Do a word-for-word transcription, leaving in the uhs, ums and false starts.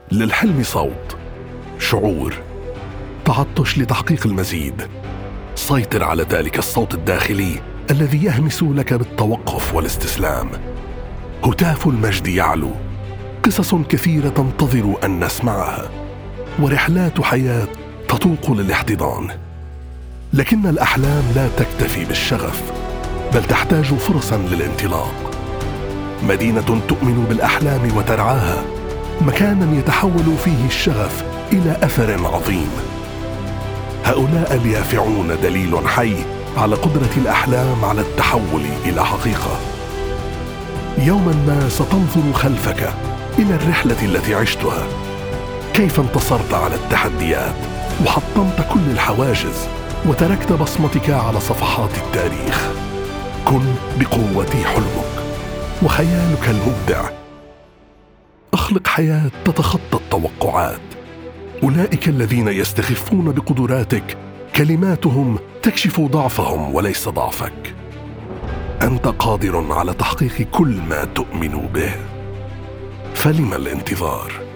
للحلم صوت، شعور، تعطش لتحقيق المزيد. سيطر على ذلك الصوت الداخلي الذي يهمس لك بالتوقف والاستسلام. هتاف المجد يعلو، قصص كثيرة تنتظر أن نسمعها، ورحلات حياة تطوق للاحتضان. لكن الأحلام لا تكتفي بالشغف، بل تحتاج فرصاً للانطلاق. مدينة تؤمن بالأحلام وترعاها، مكاناً يتحول فيه الشغف إلى أثر عظيم. هؤلاء اليافعون دليل حي على قدرة الأحلام على التحول إلى حقيقة. يوماً ما ستنظر خلفك إلى الرحلة التي عشتها، كيف انتصرت على التحديات وحطمت كل الحواجز وتركت بصمتك على صفحات التاريخ. كن بقوة حلمك وخيالك المبدع. اخلق حياة تتخطى التوقعات. أولئك الذين يستخفون بقدراتك كلماتهم تكشف ضعفهم وليس ضعفك. أنت قادر على تحقيق كل ما تؤمن به، فلم الانتظار؟